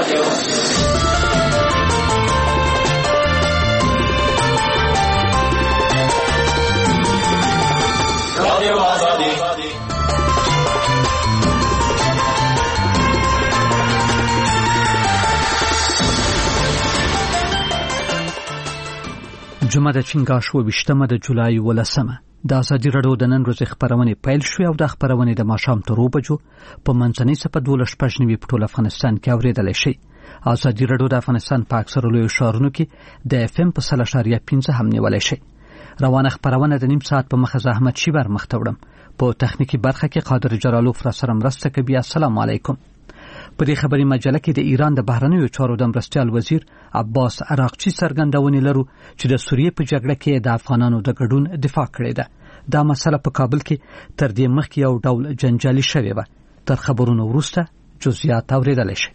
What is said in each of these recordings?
جمعه د چنګاښ 28 د جولای 18 د ازادي راډیو د نن ورځې خبرونه پیل شوې او د خبرونه د ماښام تر 2 بجو په منځنۍ صفه 12:15 په ټول افغانستان کې اوریدل شي. ازادي راډیو د افغانستان په اکثره لوی ښارونو کې د FM په 0.5 هم نیولای شي. روانه خبرونه د نیم ساعت په مخه زحمت شي بر مخ ته وړم. په تخنیکی برخه کې قادر جلالوف را سره مرسته کوي. السلام علیکم. په دې خبري مجله کې د ایران د بهرنیو چارو د مرستیال وزیر عباس عراقچی څرګندونې لرو چې د سوریې په جګړه کې د افغانانو د ګډون دفاع کړې ده. دا مسله په کابل کې تر دې مخکې یو ډول جنجالي شوې وه. تر خبرونو وروسته جزئیات اوریدلی شي.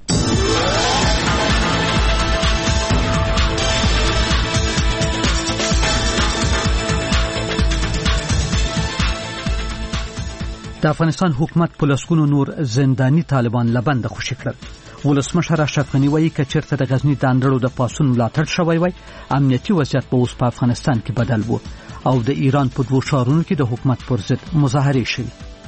د افغانستان حکومت په لسګونو نور زنداني طالبان لبند خوشي کړل. ولسمشر اشرف غنی وایي چې چیرته د غزنی د اندړو د پاسون ملاتړ شوی وای امنیتي وضعیت به اوس په افغانستان کې بدل وو او د ایران په دوه ښارونو کې د حکومت پر ضد مظاهرې شوې.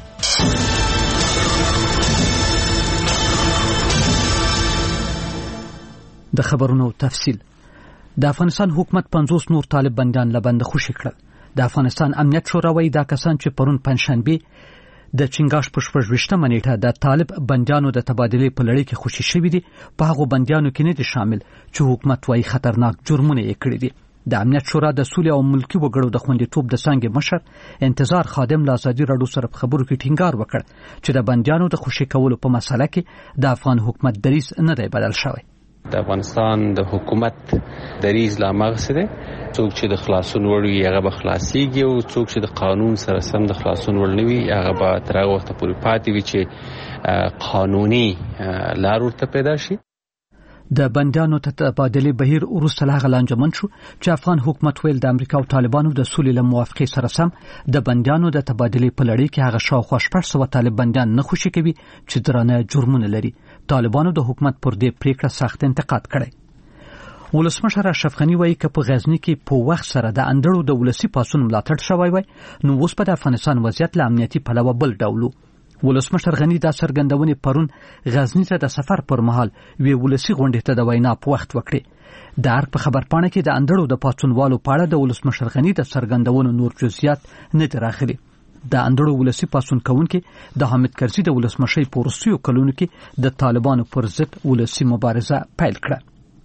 د خبرونو تفصیل. د افغانستان حکومت 50 نور طالب بندیان لبند خوشي کړل. د افغانستان امنیت شورا وایي دا کسان چې پرون پنځشنبه د چنګاښ په 28 نیټه د طالب بندیانو د تبادلې په لړۍ کې خوشي شوی دي. په هغه بندیانو کې نه دي شامل چې حکومت وايي خطرناک جرمونه یې کړی دي. د امنیت شورا د سولې او ملکی وګړو د خوندیتوب د څنګه مشر انتظار خادم له ازادي راډیو سره په خبرو کې ټینګار وکړ چې د بندیانو د خوشي کولو په مسله کې د افغان حکومت دریځ نه دی بدل شوی. د افغانستان د حکومت دریځ لا مغسده څوک چې د خلاصون وړي هغه به خلاصيږي او څوک چې د قانون سره سم د خلاصون وړ نه وي هغه به تر هغه وخت پورې پاتې وي چې قانوني لار ورته پیدا شي. د بندیانو ته تبادلې بهیر وروسته لا غلانجمن شو چې افغان حکومت ویل د امریکا او طالبانو د سولې له موافقې سره سم د بندیانو د تبادلې په لړۍ کې هغه شاوخوا 600 طالب بندیان نه خوشي کوي چې درانه جرمونه لري. طالبانو د حکومت پر دې پریکړه سخت انتقاد کړی. ولسمشر اشرف غنی وایي چې په غزنی کې په وخت سره د اندړو د ولسی پاسون ملاتړ شوی وای نو اوس په افغانستان وضعیت له امنیتي پلوه بل ډول. ولسمشر غنی دا څرګندونې پرون غزنی ته د سفر پر مهال وی ولسی غونډې ته د وینا په وخت وکړي. د ارګ په خبرپاڼه کې د اندړو د پاسونوالو په اړه د ولسمشر غنی د څرګندونو نور جزئیات نه دي راغلي. د اندړو ولسی پاسون کوونکي د حامد کرزي د ولسمشي په وروستیو کلونو کې د طالبانو پر ضد ولسی مبارزه پیل کړه.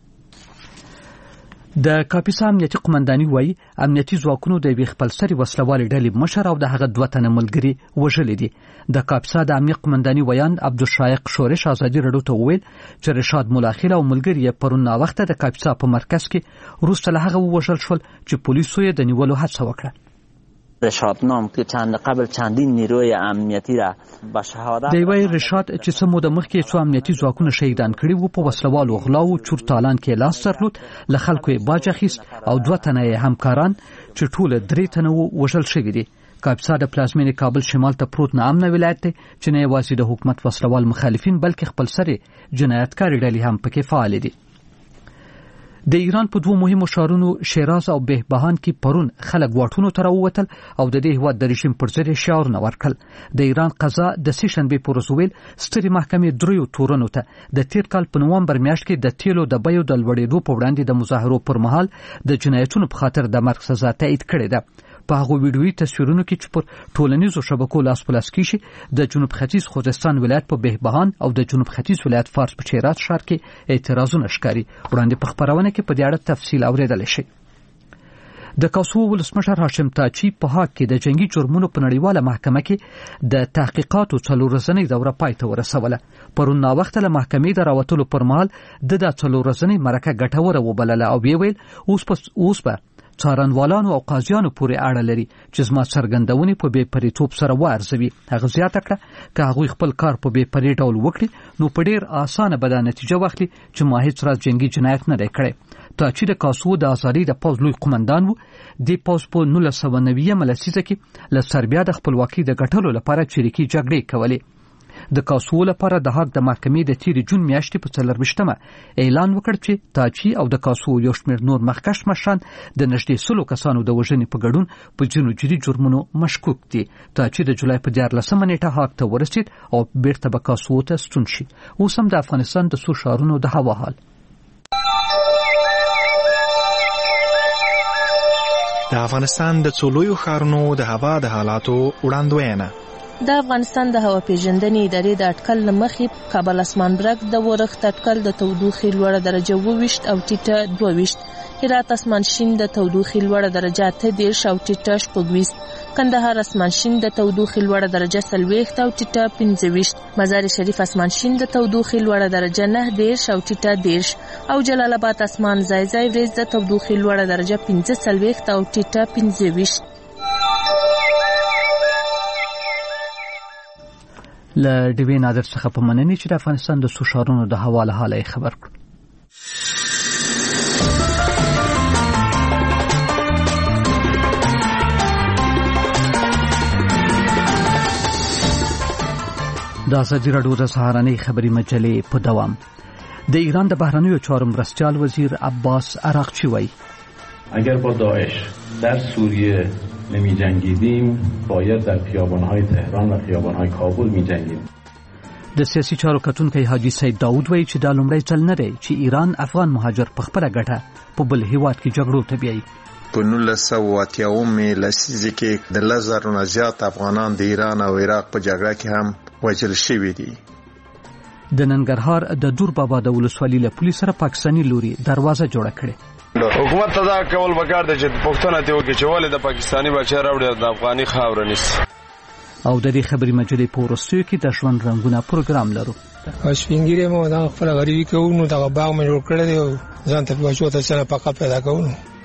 د کاپیسا امنیتي قومنداني وایي امنیتي ځواکونو د یوې خپلسري وسلوالې ډلې مشر او د هغه 2 تنه ملګري وژلي دي. د کاپیسا د امنیت قومنداني ویان عبدالشایق شورش ازادي راډیو ته وویل چې رشاد ملاخیل او ملګري پرون وخت د کاپیسا په مرکز کې وروسته له هغه وژل شول چې پولیسو یې د نیولو هڅه وکړه. رشاد نام که قبل چندین نیروی امنیتی را به شهادت دی رشاد چې سمو د مخکې څو امنیتي ځواکونه شهیدان کړي وو په وسلوالو غلاو چورتالان کې لاس درلود له خلکو یې باج اخیست او 2 تنه همکاران چې ټول 3 تنه وژل شوي دي. کاپیسا د پلازمینې کابل شمال ته پروت ناامنه ولایت دی چې نه یوازې د حکومت وسلوال مخالفین بلکې خپلسري جنایتکار ډلې هم پکې فعال دي. د ایران په 2 مهمو ښارونو شیراز او بهبهان کې پرون خلک واټونو ته راووتل او د دې هیواد د رژیم پر ضد شعارونه ورکړل. د ایران قضا د سیشنبه پر ورځ ویل سترې محکمې دریو تورنو ته د تیر کال په نومبر میاشت کې د تیلو د بیو د لوړېدو په وړاندې د مظاهرو پر مهال د جنایتونو په خاطر د مرګ سزا تایید کړې ده. په هغه ویډیويي تصویرونو کې چې پر ټولنیزو شبکو لاس په لاس کې شي د جنوب ختیځ خوزستان ولایت په بهبهان او د جنوب ختیځ ولایت فارس په شیراز ښار کې اعتراضونه ښکاري. وړاندې په خبرونه کې په دې اړه تفصیل اوریدل شي. د کوسوو ولسمشر هاشم تاچی په هاګ کې د جنگي جرمونو په نړیواله محکمه کې د تحقیقاتو 4 ورځنۍ دوره پای ته ورسوله. پرون وخت له محکمې د راوتلو پر مهال د 4 ورځنۍ مرکه ګټوره وبلله او ویل اوس په څارنوالانو او قاضیانو پورې اړه لري چې زما څرګندونې په بې پریتوب سره وارزوي. هغه زیاته کړه که هغوی خپل کار په بې پرې ډول وکړي نو په ډیر اسانه به دا نتیجه واخلي چې ما هیڅ راز جنگي جنایت نه دی کړی. تاچی د کوسوو د ازادۍ د پوځ لوی قومندان وو. د پوځ په 1990 لسیزه کې له سربیا د خپلواکۍ د ګټلو لپاره چریکي جګړې کولې. د کاسو لپاره د حق د محکمې د تیر جون میاشتې په 24مه اعلان وکړ چې تاچی او د کاسو یو شمېر نور مخکښ مشران د نږدې 100 کسانو د وژنې په ګډون په ځینو جدي جرمونو مشکوک دي. تاچی د جولای په 14مه نیټه حق ته ورسید او بیرته به کاسو ته ستون شي. اوس هم د افغانستان د څو ښارونو د هوا حال. د افغانستان د څو لویو ښارونو د هوا د حالاتو وړاندوینه. د افغانستان د هوا پیژندنې ادارې د اټکل لمخې کابل اسمان برګ د ورښت اټکل د تودوخې لوړه درجه 22 او ټیټه 22، هرات اسمان شین د تودوخې لوړه درجه 30 او ټیټه 24، کندهار اسمان شین د تودوخې لوړه درجه 40 او ټیټه 25، مزار شریف اسمان شین د تودوخې لوړه درجه 9 او ټیټه 10، او جلال آباد اسمان ځای ځای ورځ د تودوخې لوړه درجه 15 او ټیټه 25. له ډیوی نادر څخه په مننې چې د افغانستان د څو ښارونو د هوا له حاله خبر کړ. د ازادي راډیو د سهارنۍ خبري مجلې په دوام. د ایران د بهرنیو چارو مرستیال وزیر عباس عراقچی وایي اگر با داعش در سوریه نمی جنگیدیم باید در خیابان‌های تهران و خیابان‌های کابل می جنگیدیم. د سیاسي چارو کتونکي حاجی سید داود وایي چې دا لومړی ځل نه دی چې ایران افغان مهاجر په خپله ګټه په بل هیواد کې جګړو ته بیایي. په 1980 لسیزه کې د 1000 نه زیات افغانان د ایران او عراق په جګړه کې هم وژل شوي دي. د ننګرهار د دور بابا د ولسوالۍ له پولیس سره پاکستاني لوري دروازه جوړه کړې. حکومت ته دا کول پکار دی چې پښتنه ته وکړي چې ولې د پاکستاني بچی راوړي د افغاني خاور نیسي. او د دې خبري مجلې په ورستیو کې د ژوند رنگونه پروګرام لرو. سپینګری مو دا خپل غریبي کوو نو دا باغ مې جوړ کړی دی او ځان ته بچو ته څنګه پکا پیدا کوو.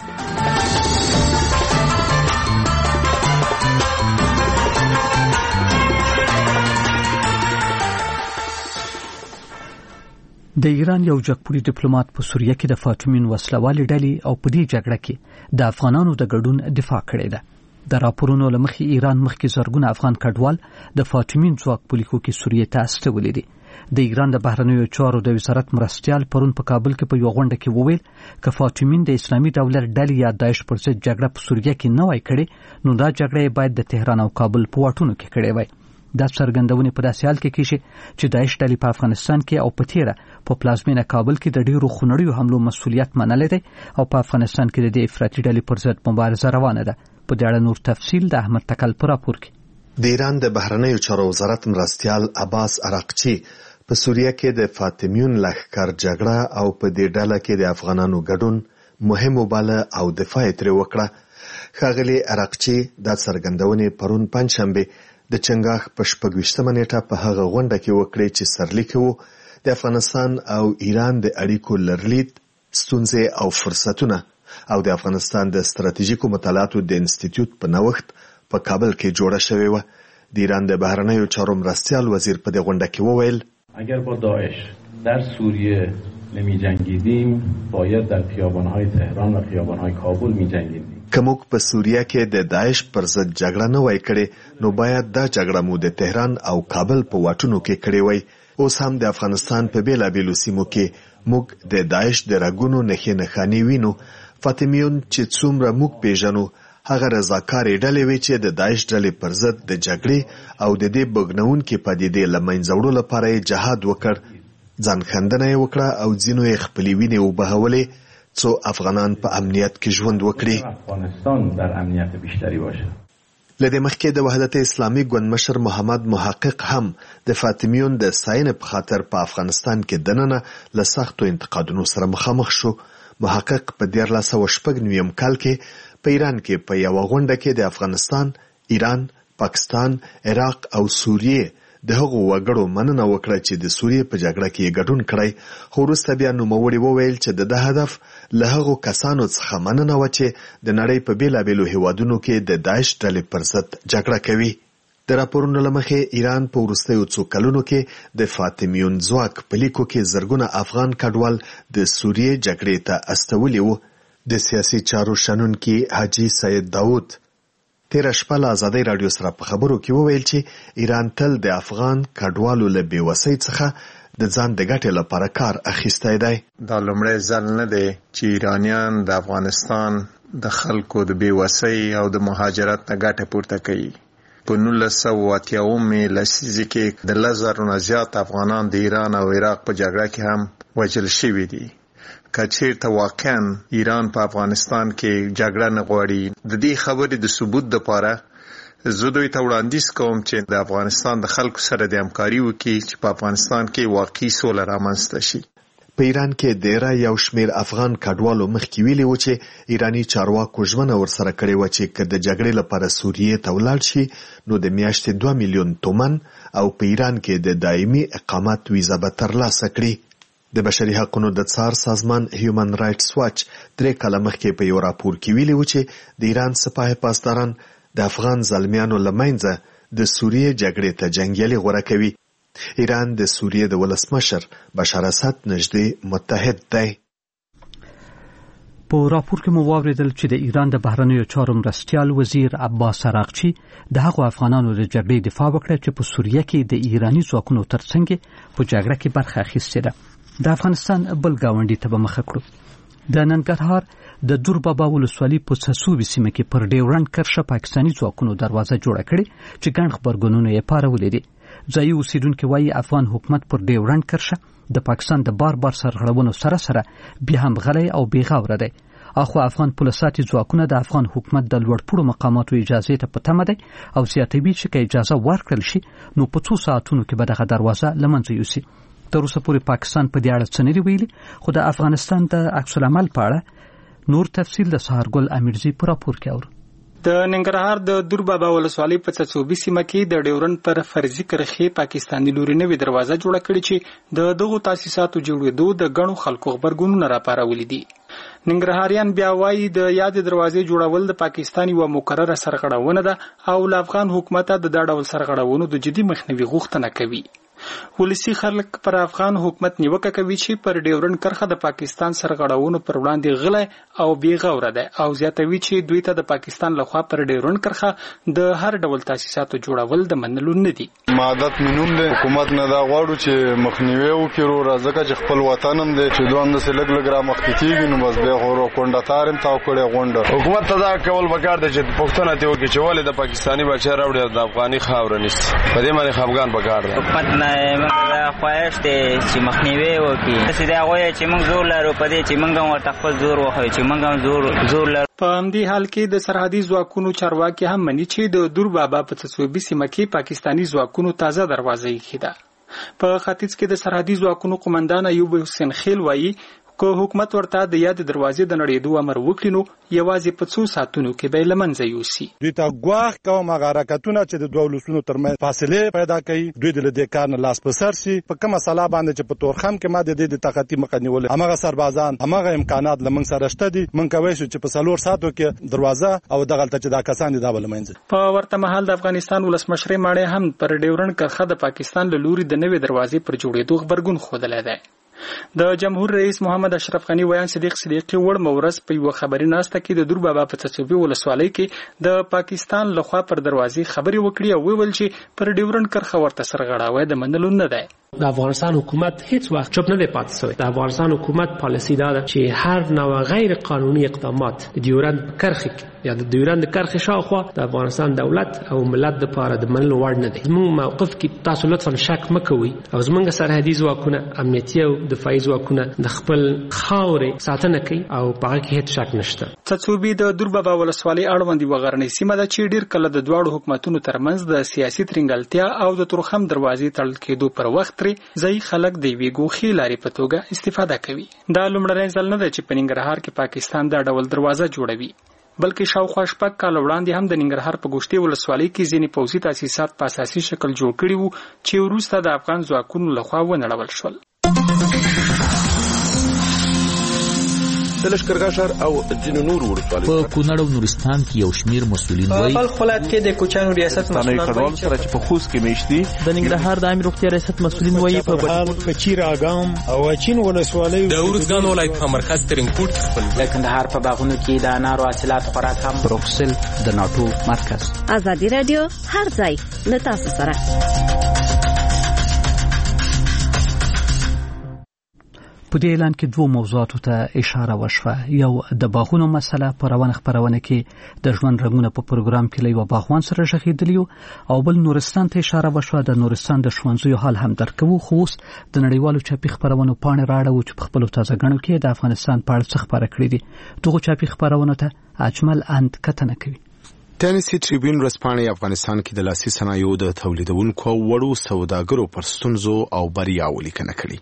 د ایران یو جګپوړي ډیپلوماټ په سوریه کې د فاطمین وسلوالې ډلې او په دې جګړه کې د افغانانو د ګډون دفاع کړې ده. د راپورونو له مخې ایران مخکې زرګونه افغان کډوال د فاطمین ځواک په لیکو کې سوریه ته استولي دي. د ایران د بهرنیو چارو د وزارت مرستیال پرون په کابل کې په یو غونډه کې وویل چې فاطمین د اسلامي دولت ډلې یا داعش پر ضد جګړه په سوریه کې نه وای کړې نو دا جګړه باید د تهران او کابل په واټونو کې کړې وای. دا څرګندونه په داسې حال کې کیږي چې داعش ډلې په افغانستان کې او په تیره په پلازمینه کابل کې د ډیرو خونړیو حملو مسؤلیت منلې ده او په افغانستان کې د دې افراطي ډلې پر ضد مبارزه روانه ده. په دې اړه نور تفصیل د احمد تکل پر راپور کې. د ایران د بهرنیو چارو وزارت مرستیال عباس عراقچی په سوریه کې د فاطمیون لښکر جګړه او په دې ډله کې د افغانانو ګډون مهم وباله او دفاع ترې وکړه. ښاغلي عراقچی دا څرګندونه پرون پنځشنبه د چنګاښ په 26مه نیټه په هغه غونډه کې وکړې چې سرلیک وو د افغانستان او ایران د اړیکو لرلید ستونزې او فرصتونه او د افغانستان د ستراتیژیکو مطالعاتو د انسټیټیوټ په نوښت په کابل کې جوړه شوې و. د ایران د بهرنیو چارو مرستیال وزیر په دې غونډه کې وویل اگر با داعش در سوریه نمی جنگیدیم باید در خیابان‌های تهران و خیابان‌های کابل می جنگیدیم. که موږ په سوریه کې د داعش پر ضد جګړه نه وای کړې نو باید دا جګړه مو د تهران او کابل په واټونو کې کړې وای. اوس هم د افغانستان په بیلابیلو سیمو کې موږ د داعش د رګونو نښې نښانې وینو. فاطمیون چې څومره موږ پیژنو هغه رضاکارې ډلې وې چې د داعش ډلې پر ضد د جګړې او د دې بګنونکې پدیدې له منځه وړلو لپاره یې جهاد وکړ. ځان خندنه یې وکړه او ځینو یې خپلې وینې وبهولې څو افغانان په امنیت کې ژوند وکړي. افغانستان در امنیت بیشتری باشه. لدې مخکې د وحدت اسلامي ګوند مشر محمد محقق هم د فاطمیون د ستاینې په خاطر په افغانستان کې دننه له سختو انتقادونو سره مخامخ شو. محقق په 1996 کال کې په ایران کې په یو غونډه کې د افغانستان، ایران، پاکستان، عراق او سوریه د هغو وګړو مننه وکړه چې د سوریه په جګړه کې ګډون کړی. خو وروسته بیا نوموړي وویل چې د هدف له هغو کسانو څخه مننه و چې د نړۍ په بیلابیلو هیوادونو کې د داعش ډلې پر ضد جګړه کوي. د راپورونو له مخې ایران په وروستیو څو کلونو کې د فاطمیون ځواک په لیکو کې زرګونه افغان کډوال د سوریه جګړې ته استولي وو. د سیاسي چارو شنونکي حاجی سید داود تیر شپه له ازادي رادیو سره په خبرو کې وویل چې ایران تل د افغان کډوالو له بیوسۍ څخه د ځان د ګټې لپاره کار اخیستی دی. دا لومړی ځل نه دی چې ایرانیان د افغانستان د خلکو د بیوسۍ او د مهاجرت نه ګټه پورته کوي. په 1980 لسیزه کې د 1000 نه زیات افغانان د ایران او عراق په جګړه کې هم وژل شوي دي. کچیرته واقعا ایران په افغانستان کې جګړه نه غواړي، د دې خبرې د ثبوت لپاره زه دوی ته وړاندیز کوم چې د افغانستان د خلکو سره د همکاري وکړي چې په افغانستان کې واقعي سوله رامنځته شي. په ایران کې ډیره یو شمیر افغان کډوالو مخکې ویلي و چې ایرانی چارواکو ژمنه ورسره کړې و چې که د جګړې لپاره سوریې ته ولاړ شي نو د میاشتې 2 میلیون تومن او په ایران کې د دایمي اقامت ویزه به ترلاسه کړي. د بشري حقوقو د څار سازمان هیومن رائټس واچ 3 کاله مخکې په یو راپور کې ویلي و چې د ایران سپاه پاسداران د افغان زلمیانو لمنځه د سوریې جګړې ته جنگیالي غوره کوي. ایران د سوریې د ولسمشر بشار اسد نږدې متحد دی. په راپور کې مو واوریدل چې د ایران د بهرنیو چارو مرستیال وزیر عباس عراقچی د هغو افغانانو د جګړې دفاع وکړه چې په سوریه کې د ایرانی ځواکونو ترڅنګ په جګړه کې برخه اخیستې ده. د افغانستان بل گاونډي ته به مخه کړو. د ننګرهار د دوربابا ولسوالۍ په څڅوبي سیمه کې پر ډیورنډ کرښه پاکستاني ځواکونو دروازه جوړه کړې چې ګڼ خبرګونونه یې پارولې دي. ځایي اوسیدونکو وايي افغان حکومت پر ډیورنډ کرښه د پاکستان د بار سرغړونو سره بیا هم غلی او بیغوره دی. اخو افغان پولیساتي ځواکونه د افغان حکومت د لوړپوړو مقاماتو اجازه ته په تمه دي او زیاتوي چې اجازه ورکړل شي نو په 2 ساعتونو کې به دغه دروازه لمنځه یوسي. تر اوسه پورې پاکستان په دې اړه څه نه دی ویلي، خو د افغانستان د عکس العمل په اړه نور تفصیل د سهارګل امیرزي په راپور کې اورو. د ننګرهار د دوربابا ولسوالۍ په څڅوبي سیمه کې د ډیورنډ پر فرضي کرښې پاکستاني لوري نوې دروازه جوړه کړې چې د دغو تاسیساتو جوړېدو د ګڼو خلکو خبرګونونه راپارولي دي. ننګرهاریان بیا وایي د یاد دروازې جوړول د پاکستان یو مقرره سرغړونه ده او له افغان حکومت د دا ډول سرغړونو د جدي مخنیوي غوښتنه کوي. ولسی خلک پر افغان حکومت نیوکه کوي چې پر ډیورنډ کرښه د پاکستان سرغړونو پر وړاندې غلی او بیغوره ده او زیاتوي چې دوی ته د پاکستان لخوا پر ډیورنډ کرښه د هر ډول تاسیساتو جوړول د منلو نه دي. عادت مينوم له حکومت نه دا غواړو چې مخنیوي وکړو راځکه چې خپل وطن هم دی چې دوه اند سره لګ را مخکېږي نو بس به غوړو کونډه تارم تاو کړي غونډه حکومت ته دا کول وکړ د چې پښتنه ته وکړي چې ولې د پاکستاني بچا راوړي د افغاني خاور نشي په دې باندې خفګان وکړ حکومت نه موږ خواهش دي چې مخنیوي وکړي چې دا غوي چې موږ زور لرو په دې چې موږ ورته خپل زور وخوي چې موږ زور لرو. په همدې حال کې د سرحدي ځواکونو چارواکي هم مني چې د دوربابا په څڅوبي سیمه کې پاکستاني ځواکونو تازه دروازه یې ده. په ختیځ کې د سرحدي ځواکونو قومندان ایوب حسین خیل وایي که حکومت ورته د یاد دروازې د نړېدو امر وکړي نو یوازې په 2 ساعتونو کې به لمنځه یوسي. دوی ته ګواښ کوم هغه حرکتونه چې د دوه ولسونو ترمنځ فاصله پیدا کوي دوی د دې کار نه لاس په سر شي په کومه مسله باندې چې په تورخم کې ما د دې طاقتي مخه نیولې هغه سربازان هغه امکانات لمن سره شته دي من کوي چې په 4 ساعتو کې دروازه او دغه چې دا کسان د بلمنځ. په ورته مهال د افغانستان ولسمشر ماړې هم پر ډیورنډ کرښه د پاکستان له لوري د نوې دروازې پر جوړېدو خبرګون خوده دی. د جمهور رئیس محمد اشرف غنی ویان صدیق صدیقی وړ مورز په یو خبري ناسته کې د دوربابا په څڅوبي ولسوالۍ کې د پاکستان لخوا پر دروازې خبري وکړي او ویل چې پر ډیورنډ کرښه ورته سرغړاوی د منلو نه دی. د افغانستان حکومت هیڅ وخت چوپ نه دی پاتې شوی. د افغانستان حکومت پالیسی دا ده چې هر نوع غیر قانوني اقدامات د ډیورنډ کرښې یا د ډیورنډ کرښې شاوخوا د افغانستان دولت او ملت لپاره د منلو وړ نه دی. زموږ موقف کې تاسو لطفا شک مکوئ او زموږ سرحدي ځواکونه امنیتي او دفاعي ځواکونه د خپل خاورې ساتنه کوي او په هغه کې هیڅ شک نشته. څڅوبي د دوربابا ولسوالۍ اړوند یوه غرنۍ سیمه ده چې ډیر کله د دواړو حکومتونو ترمنځ د سیاسي ترنګلتیا او د تورخم دروازې تړل کېدو پر وخت ځای خلک د یوې ګوښې لارې په توګه استفاده کوي. دا لومړنی ځل نه دی چې په ننګرهار کې پاکستان دا ډول دروازه جوړوي بلکې شاوخوا 6 کاله وړاندې هم د ننګرهار په ګوشتي ولسوالۍ کې ځینې پوځي تاسیسات په اساسي شکل جوړ کړي وو چې وروسته د افغان ځواکونو لخوا ونړول شول. د لشکرګاه او ځینو نور ولسوالیو په کونړ او نورستان کې یو شمیر مسؤلین وایي په بلخ ولایت کې د کوچانو ریاست مسؤلین وایي چې په خوست کې میشتي د ننګرهار د عامه روغتیا ریاست مسؤلین وایي په بچیر اګام او چین ولسوالیو د ورزګان ولایت په مرکز ترینکوټ خپل د کندهار په باغونو کې د انارو حاصلات خوراک هم بروکسل د ناتو مرکز. ازادي رادیو هر ځای له تاسو سره. په دې اعلان کې دوه موضوعاتو ته اشاره وشوه. یو د باغونو مسله په روانه خبرونه کې د ژوند رنگونه په پروګرام کې له باغوان سره شخېدلی او بل نورستان ته اشاره وشوه. د نورستان د ښوونځیو حال هم درکوو، خو اوس د نړیوالو چاپي خبرونو پاڼې راړو چې په خپل تازه غنو کې د افغانستان په اړه څه خبره کړې دي. دغه چاپي خبرونه ته اجمل اند کتنه کوي. ټینسی ټریبیون ورځپاڼې افغانستان کې د لاسي صنایعو د تولیدونکو وړو سوداګرو پر ستونزو او بریاوو لیکنه کړې.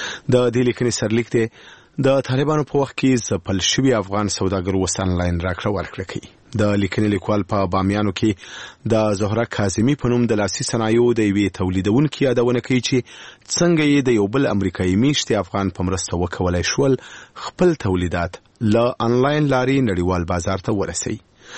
د دې لیکنې سرلیک دی د طالبانو په وخت کې ځپل شوي افغان سوداګرو وس انلاین راکړه ورکړه کوي. د لیکنې لیکوال په بامیانو کې د زهره کاظمي په نوم د لاسي صنایعو د یوې تولیدونکو یادونه کوي چې څنګه یې د یو بل امریکایي میشتي افغان په مرسته وکولای شول خپل تولیدات له انلاین لارې نړیوال بازار ته ورسوي.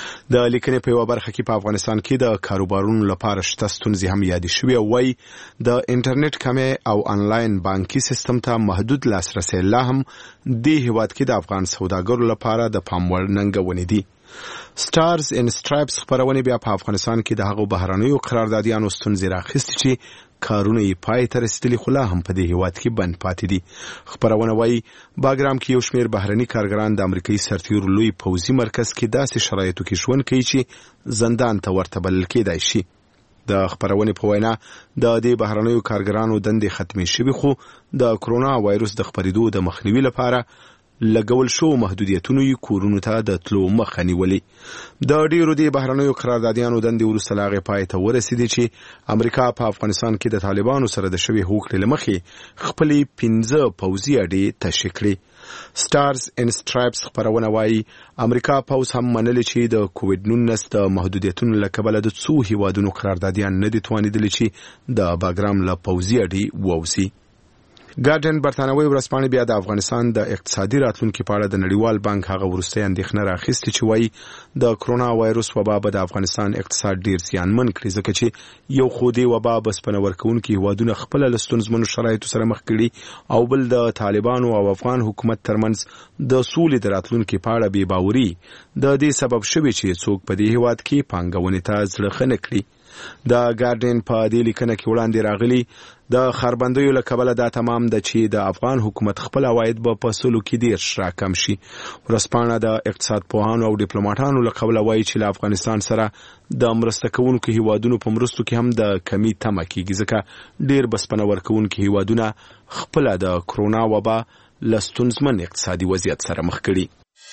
د لیکنې په یو برخه کې په افغانستان کې د کاروبارونو لپاره شته ستونزې هم یاد شوي او وايي د انټرنیټ کمې او انلاین بانکي سیستم ته محدود لاسرسي لا هم د هیواد کې د افغان سوداګرو لپاره د پام وړ ننګونې دي. سټارز ان سټرایپس خبرونه بیا په افغانستان کې د هغو بهرنیو قراردادیانو ستونزې راخستې چې کارونه یې پای ته رسیدلي خو لا هم په دې هیواد کې بند پاتې دي. خبرونه وایي باګرام کې یو شمیر بهرني کارګران د امریکایي سرتیرو لوی پوځي مرکز کې داسې شرایطو کې ژوند کوي چې زندان ته ورته بلل کېدای شي. د خبرونې په وینا د دې بهرنیو کارګرانو دندې ختمې شوي خو د کرونا وایروس د خپرېدو د مخنیوي لپاره لګول شو محدودیتونو یې کورونو ته د تلو مخه نیولې. د ډیرو د بهرنیو قراردادیانو دندې وروسته لا غې پای ته ورسېدې چې امریکا په افغانستان کې د طالبانو سره د شوي هوکړې له مخې خپلې 15 پوځي اډې تشکیل کړې. سټارز ان سټرایپس خبرونه وایي امریکا پوځ هم منلي چې د کووډ-19 د محدودیتونو له کبله د څو هیوادونو قراردادیان نه دي توانېدلي چې د باګرام له پوځي اډې ووځي. ګارډین برتانوي ورځپاڼې بیا د افغانستان د اقتصادي راتلونکو په اړه د نړیوال بانک هغه وروستۍ اندېښنه راخیستې چې وایي د کرونا وایروس وبا به د افغانستان اقتصاد ډیر زیانمن کړي ځکه چې یو خو دې وبا بسپنه ورکوونکي هیوادونه خپل له ستونزمنو شرایطو سره مخ کړي او بل د طالبانو او افغان حکومت ترمنځ د سولې د راتلونکو په اړه بې باوري د دې سبب شوی چې څوک په دې هیواد کې پانګونې ته زړه ښه نه کړي. د ګارډین په دې لیکنه کې وړاندې راغلي د خربندیو له کبله دا تمام ده چې د افغان حکومت خپل عواید به په سلو کې 10 راکم شي. ورځپاڼه د اقتصاد پوهانو او ډیپلوماټانو له کبله وایي چې له افغانستان سره د مرسته کوونکو هیوادونو په مرستو کې هم د کمی تمه کیږي ځکه ډیر بسپنه ورکوونکي هیوادونه خپل د کرونا وبا له ستونزمن اقتصادي وضعیت سره مخ کړي.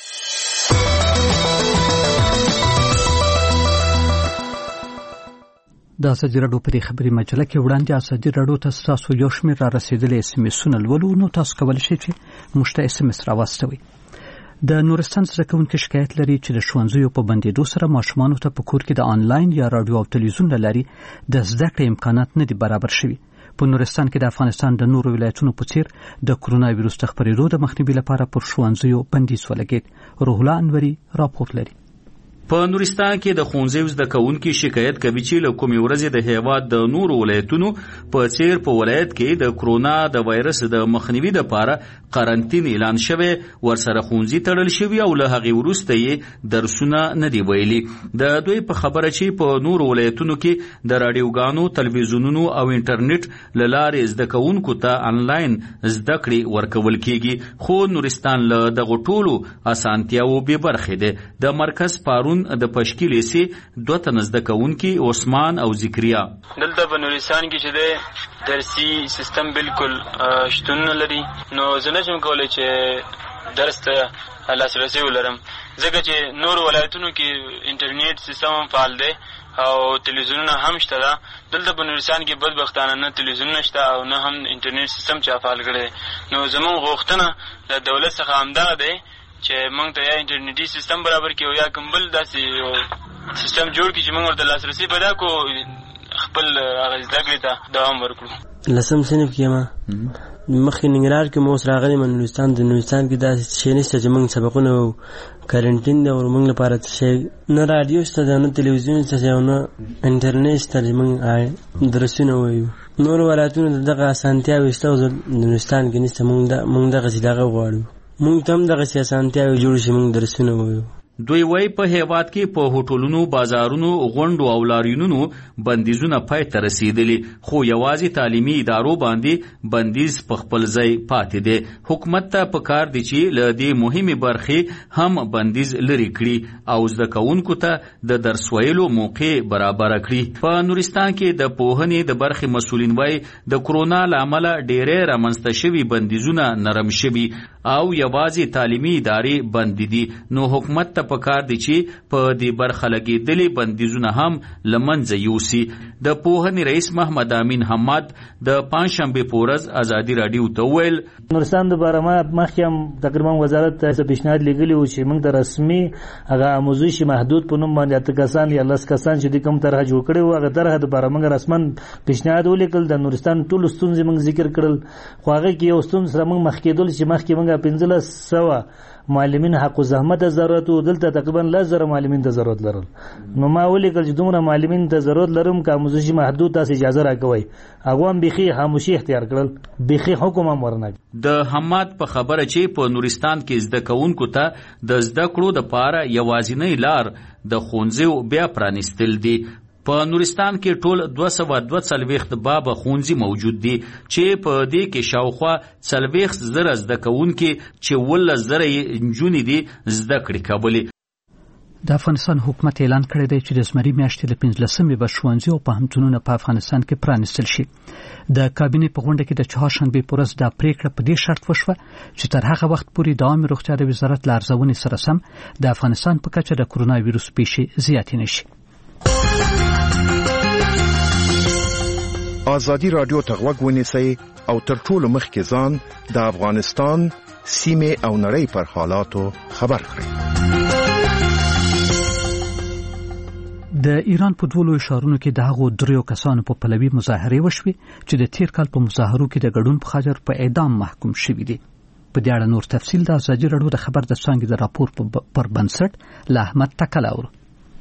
د ازادي راډیو په خبري مجله کې وړاندې ازادي راډیو ته تاسو یو شمېر را رسیدلې SMS-ونه لولو، نو تاسو کولی شئ چې موږ ته SMS راواستوئ. د نورستان زده کوونکي شکایت لري چې د ښوونځیو په بندېدو سره ماشومانو ته په کور کې د آنلاین یا راډیو او تلویزیون له لارې د زده کړې امکانات نه دي برابر شوي. په نورستان کې د افغانستان د نورو ولایتونو په څیر د کرونا وایروس د خپرېدو د مخنیوي لپاره پر ښوونځیو بندیز ولګېد. روح الله انوري راپور لري. په نورستان کې د ښوونځیو زده کوونکي شکایت کوي چې له کومې ورځې د هیواد د نورو ولایتونو په څیر په ولایت کې د کرونا د وایرس د مخنیوي لپاره قرنطین اعلان شوی، ورسره ښوونځي تړل شوي او له هغې وروسته یې درسونه نه دي ویلي. د دوی په خبره چې په نورو ولایتونو کې د راډیوګانو، تلویزیونونو او انټرنیټ له لارې زده کوونکو ته آنلاین زده کړې ورکول کیږي، خو نورستان له دغو ټولو اسانتیاوو بې برخې دی. د مرکز پارون د پشکیلې سي 2 تنه زده کوونکي عثمان او ذکریا دلته په نورستان کې چې د درسي سیستم بالکل شتون نه لري، نو زه نشم کولی چې درس ته لاسرسی ولرم ځکه چې نور ولایتونو کې انټرنیټ سیستم هم فعال دی او تلویزیونونه هم شته ده. دلته په نورستان کې بدبختانه نه تلویزیون شته او نه هم انټرنیټ سیستم چا فعال کړی. نو زموږ غوښتنه د دولت څخه همدغه دی چې موږ ته یا انټرنیټي سیستم برابر کړي او یا کوم بل داسې یو سیستم جوړ کړي چې موږ ورته لاسرسی پیدا کړو، خپل هغه زده کړې ته دوام ورکړو. 10 صنف کې یم مخکې ننګرهار کې مو اوس راغلی نورستان د نورستان کې داسې شی نشته چې موږ سبقونه کارنټین دی او موږ لپاره څه شی نه رادیو شته ده نه تلویزیون شته ده نه انټرنیټ شته چې موږ درسونه وایو. نور ولایتونو د دغه اسانتیاوې شته او د نورستان کې نشته. موږ دغسې دغه غواړو، موږ ته هم دغسې اسانتیاوې جوړ شي، موږ درسونه وایو. دوی وای په هیواد کې په هوټلونو، بازارونو، غونډو او لاریونونو بندیزونه پای ته رسیدلي، خو یوازې تعلیمي ادارو باندې بندیز په خپل ځای پاتې دی. حکومت ته پکار دی چې له دې مهمې برخې هم بندیز لري کړي او زده کوونکو ته د درس ویلو موقع برابر کړي. په نورستان کې د پوهنې د برخې مسؤلین وای د کرونا له امله ډېرې رامنځته شوي بندیزونه نرم شوي او یوازې تعلیمي ادارې بند دي. نو حکومت ته پکار دی چې په دې برخه لګېدلې بندیزونه هم له منځه یوسي. د پوهنې رئیس محمد امین حماد د پنجشنبې په ورځ ازادي راډیو ته وویل نورستان د باره ما مخکې هم تقریبا وزارت ته پیشنهاد لیږلی و چې موږ د رسمي هغه آموزش محدود په نوم باندې 8 کسان یا 10 کسان چې د کوم طرحه جوړ کړی و هغه طرحه د باره موږ رسما پیشنهاد ولیکل. د نورستان ټولو ستونزې موږ ذکر کړل، خو هغه کې یو ستونزه سره موږ مخ کېدل چې مخکې موږ 1500 معلمین حق و زحمت ضرورت و دلته تقریبا 1000 معلمین ته ضرورت لرل. نو ما ولیکل چې دومره معلمین ته ضرورت لرم که آموزش محدود تاسو اجازه راکوئ. هغه هم بيخي خاموشي اختیار کړل، بيخي حکم هم ورنه. د حماد په خبره چې په نورستان کې زده کوونکو ته د زده کړو د پاره یوازینی لار د ښوونځیو بیا پرانیستل دي. په نورستان کې ټول 242 بابه ښوونځي موجود دي چې په دې کې شاوخوا 40,000 زده کوونکي چې 11,000 نجونې دي زده کړې کولې. د افغانستان حکومت اعلان کړی دی چې د زمري میاشتې له 15مې به ښوونځي او پوهنتونونه په افغانستان کې پرانیستل شي. د کابینې په غونډه کې د چهارشنبې په ورځ دا پریکړه په دې شرط وشوه چې تر هغه وخت پورې د عامه روغتیا د وزارت له ارزونې سره سم د افغانستان په کچه د کرونا ویروس پیښې زیاتې نشي. ازادي رادیو ته غوږ ونیسئ او تر ټولو مخکې ځان د افغانستان سیمې او نړۍ پر حالاتو خبر کړئ. د ایران په 2 ښارونو کې د هغو 3 کسانو په پلوي مظاهرې وشوې چې د تیر کال په مظاهرو کې د ګډون په خاطر په اعدام محکوم شوي دي. په دې اړه نور تفصیل د ازادي رادیو د خبر د څانګې د راپور پر بنسټ له احمد تکل اورو.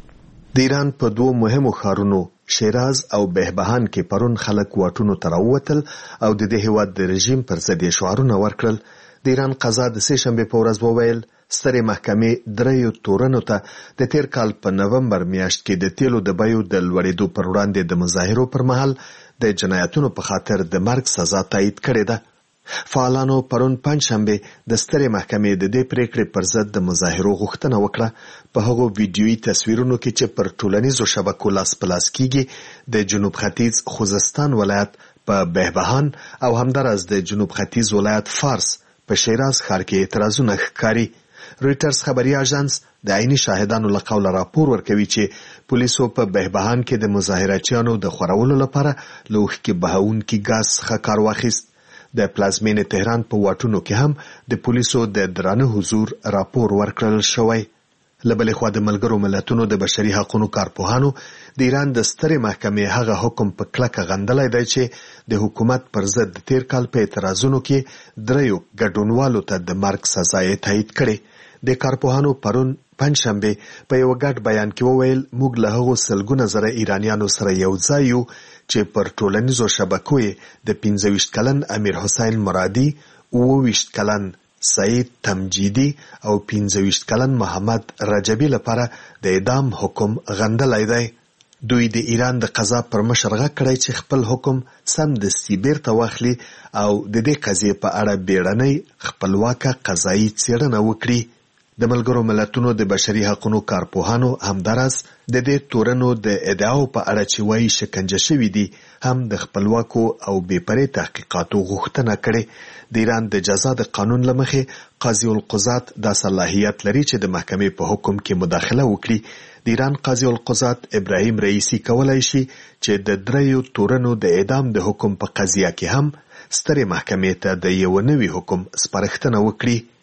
د ایران په 2 مهمو ښارونو شیراز او بهبهان کې پرون خلک واټونو ته راووتل او د دې هیواد د رژیم پر ضد شعارونه ورکړل. د ایران قضا د 3 شنبه په ورځ وویل سترې محکمې 3 تورنو ته د تیر کال په نومبر میاشت کې د تیلو د بیو د لوړېدو پر وړاندې د مظاهرو پر مهال د جنایتونو په خاطر د مرګ سزا تایید کړې ده. فعالانو پرون پنجشنبه د سترې محکمې د دې پریکړې پر ضد د مظاهرو غوښتنه وکړه. په هغو ویډیويي تصویرونو کې چې پر ټولنیزو شبکو لاس پلاس کیږي د جنوب ختیځ خوزستان ولایت په بهبهان او همدارس د جنوب ختیځ ولایت فارس په شیراز ښار کې اعتراضونه ښکاري. رويټرز خبري اژانس د عیني شاهدانو له قوله راپور ورکوي چې پولیسو په بهبهان کې د مظاهراتچیانو د خورولو لپاره لوښ کې بهاونکي ګاز څخه کار واخیست. د پلازمینې تهران په واټونو کې هم د پولیسو د درانه حضور راپور ورکړل شوی. لبلې خوا د ملګرو ملتونو د بشري حقوقو کارپوهانو د ایران د سترې محکمې هغه حکم په کلکه غندلی دی چې د حکومت پر ضد تیر کال په اعتراضونو کې 3 ګډونوالو ته د مرګ سزا یې تایید کړې. د کارپوهانو پرون پنجشنبه په یو ګډ بیان کې وویل موږ له هغو سلګونه زره ایرانیانو سره یو ځای یو چې پر ټولنیزو شبکو د 25 کلن امیر حسین مرادي، 29 کلن سعید تمجیدی او 25 کلن محمد رجبی لپاره د اعدام حکم غندلی دی. دوی د ایران د قضا پر مشر غږ کړی چې خپل حکم سمدستي بیرته واخلي او د دې قضیې په اړه بیړنۍ خپلواکه قضایي څېړنه وکړي. د ملګرو ملتونو د بشري حقوقو کارپوهانو همدارس د دې تورنو د ادعاو په اړه چې وایي شکنجه شوي دي هم د خپلواکو او بې پرې تحقیقاتو غوښتنه کړې. د ایران د جزا د قانون له مخې قاضي القضات دا صلاحیت لري چې د محکمې په حکم کې مداخله وکړي. د ایران قاضي القضات ابراهیم رئیسی کولای شي چې د 3 تورنو د اعدام د حکم په قضیه کې هم سترې محکمې ته د یو نوي حکم سپارښتنه وکړي.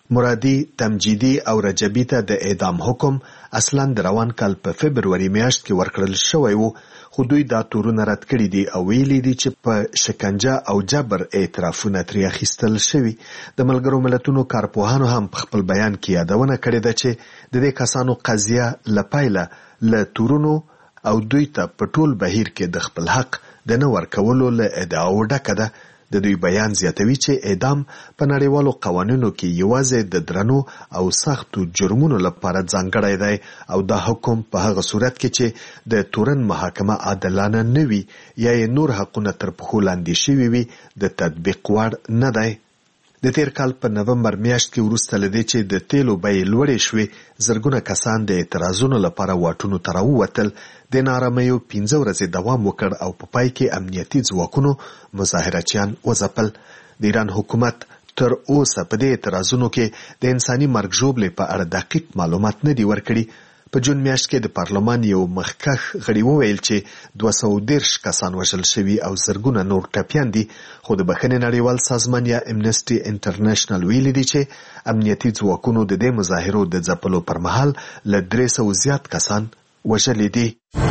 مرادي، تمجیدي او رجبي ته د اعدام حکم اصلا د روان کال په فبروري میاشت کې ورکړل شوی وو، خو دوی دا تورونه رد کړي دي او ویلي دي چې په شکنجه او جبر اعترافونه ترې اخیستل شوي. د ملګرو ملتونو کارپوهانو هم په خپل بیان کې یادونه کړې ده چې د دې کسانو قضیه له پیله له تورونو او دوی ته په ټول بهیر کې د خپل حق د نه ورکولو له ادعاو ډکه ده. د دوی بیان زیاتوي چې اعدام په نړیوالو قوانینو کې یوازې د درنو او سختو جرمونو لپاره ځانګړی دی او دا حکم په هغه صورت کې چې د تورن محاکمه عادلانه نه وي یا یې نور حقونه تر پښو لاندې شوي وي د تطبیق وړ نه دی. د تیر کال په نومبر میاشت کې وروسته له دې چې د تیلو بیې لوړې شوې، زرګونه کسان د اعتراضونو لپاره واټونو ته راووتل. د ناارامیو 15 ورځې دوام وکړ او په پای کې امنیتي ځواکونو مظاهرچیان وځپل. د ایران حکومت تر اوسه په دې اعتراضونو کې د انساني مرګ ژوبلې په اړه دقیق معلومات نه دي ورکړي. په جون میاشت کې د پارلمان یو مخکښ غړي وویل چې 230 کسان وژل شوي او زرګونه نور ټپیان دي، خو د بخښنې نړیوال سازمان یا امنسټي انټرنیشنل ویلي دي چې امنیتي ځواکونو د دې مظاهرو د ځپلو پر مهال له 300 زیات کسان وژلي دي.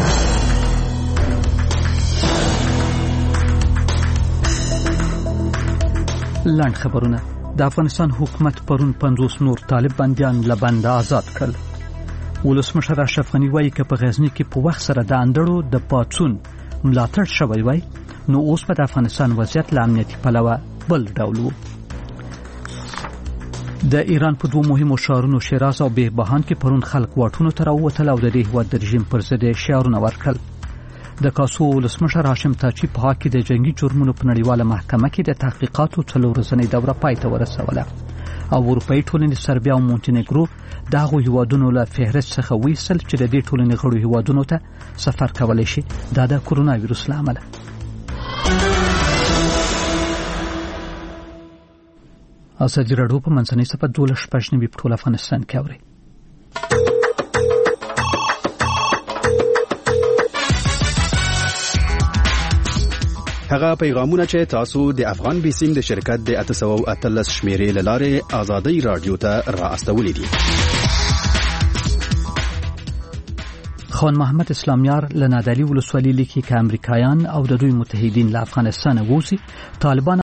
لاند خبرونه. د افغانستان حکومت پرون 50 نور طالب بندیان له بنده آزاد کړل. ولسمشر اشرف غنی وایي چې په غزنی کې په وخت سره د اندړو د پاتسون ملاتړ شوی وای، نو اوس په افغانستان وضعیت له امنیتي پلوه بل ډول و. د ایران په دوه مهمو ښارونو شیراز او بهبهان کې پرون خلک واټونو ته راووتل او د دې هیواد د رژیم پر ضد شعارونه ورکړل. د کاسو ولسمشر هاشم تاجی په حق کې د جنگي جرمونو په نړیواله محکمه کې د تحقیقاتو 4 ورځنۍ دوره پای ته ورسوله او اروپאי ټولنې سربیا او مونټینګرو دغه هیوادونو له فهرست څخه ویستل چې د دې ټولنې غړو هیوادونو ته سفر کولای شي د کرونا وایروس لامل. ازادي راډیو په منځنۍ صفه 12 په ټول افغانستان کې اوري. هغه پیغامونه چې تاسو د افغان بیسیم د شرکت د 813 شمیرې لاره آزادۍ رادیو ته راستولې دي. خان محمد اسلامیار لنادلی ولسوالی لیکي چې امریکایان او د دوی متحدین له افغانستان ووزي، طالبان